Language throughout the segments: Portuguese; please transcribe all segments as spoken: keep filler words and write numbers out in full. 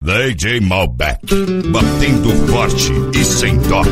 D J Malbec, batendo forte e sem dó.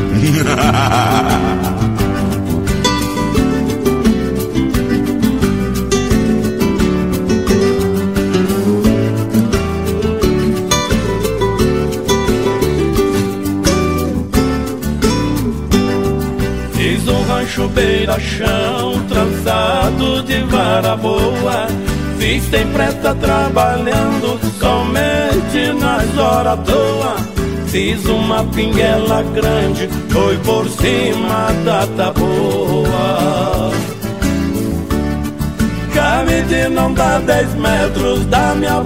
Fiz um rancho beira-chão, trançado de vara boa. Fiz sem pressa trabalhando, somente nas horas toa. Fiz uma pinguela grande, foi por cima da taboa. Já medi não dá dez metros da minha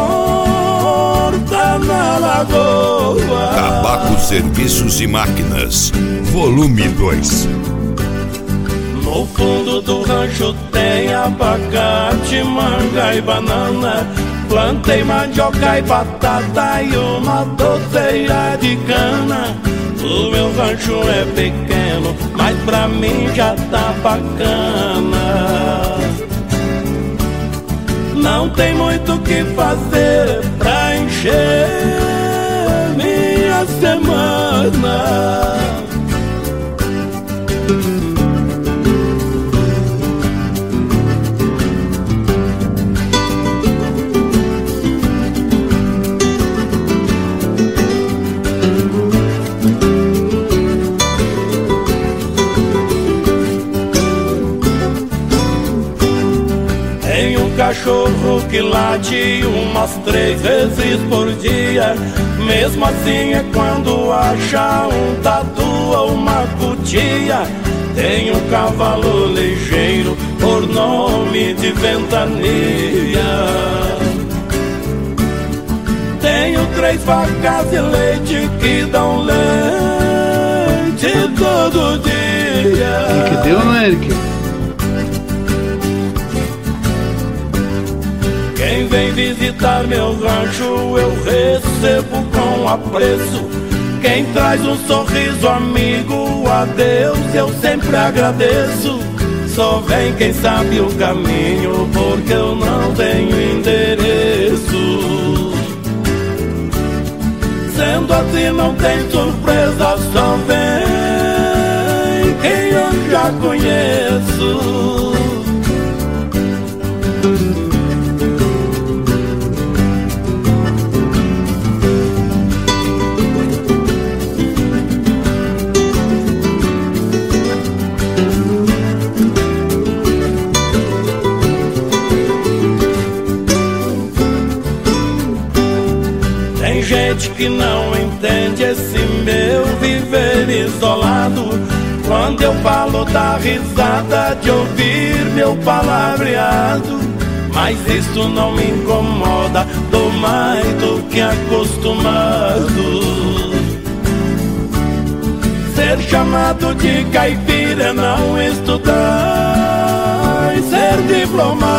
porta na lagoa. Tabaco, Serviços e Máquinas, volume dois. No fundo do rancho tem abacate, manga e banana. Plantei mandioca e batata e uma doceira de cana. O meu rancho é pequeno, mas pra mim já tá bacana. Não tem muito o que fazer pra encher minha semana. Cachorro que late umas três vezes por dia. Mesmo assim é quando acha um tatu ou uma cutia. Tem um cavalo ligeiro por nome de Ventania. Tenho três vacas de leite que dão leite todo dia. Que deu, né, Eric? Quem vem visitar meu rancho eu recebo com apreço. Quem traz um sorriso amigo a Deus eu sempre agradeço. Só vem quem sabe o caminho porque eu não tenho endereço. Sendo assim não tem surpresa, só vem quem eu já conheço. Gente que não entende esse meu viver isolado. Quando eu falo dá risada de ouvir meu palavreado. Mas isso não me incomoda, tô mais do que acostumado. Ser chamado de caipira é não estudar e ser diplomado.